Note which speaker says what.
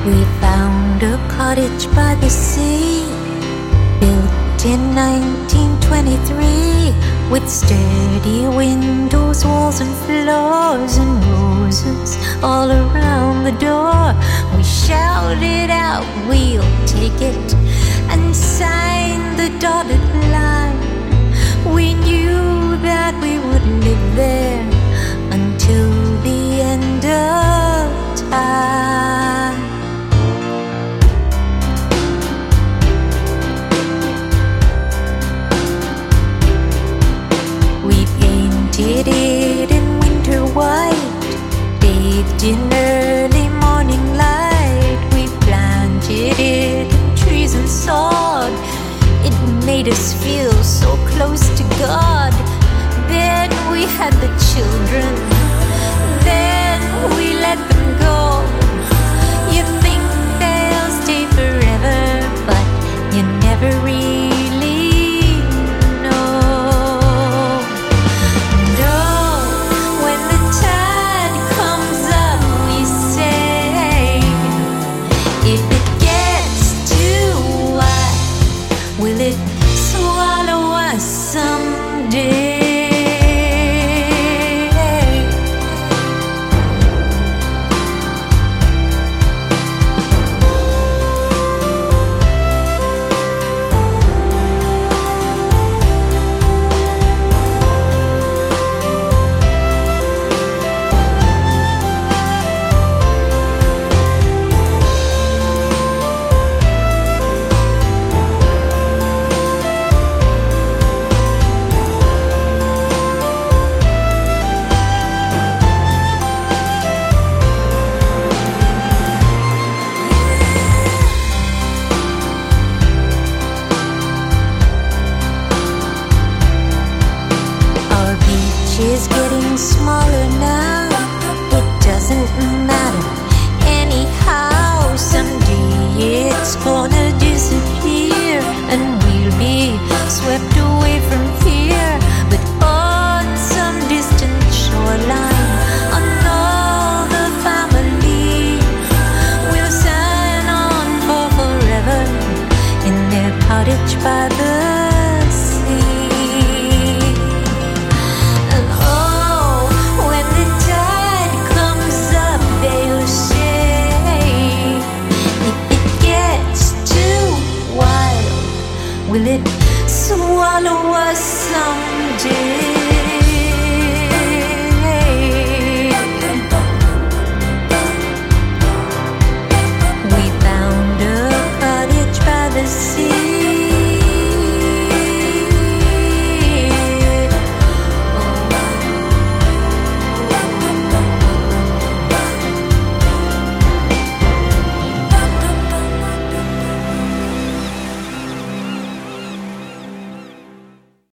Speaker 1: We found a cottage by the sea, built in 1923, with sturdy windows, walls and floors, and roses all around the door. We shouted out, "We'll take it," and signed the dotted line. We knew that we would live there until the end of time. We painted it in winter white, bathed in early morning light. We planted it in trees and sod. It made us feel so close to God. Then we had the children, then we let them go. You think they'll stay forever, but you never really know. And oh, when the tide comes up, we say, if it gets too wide, will it swallow us someday? Is getting smaller now. It doesn't matter anyhow. Someday it's gonna disappear, and we'll be swept away from here. But on some distant shoreline, another family will sign on for forever in their cottage by the sea. Will it swallow us someday?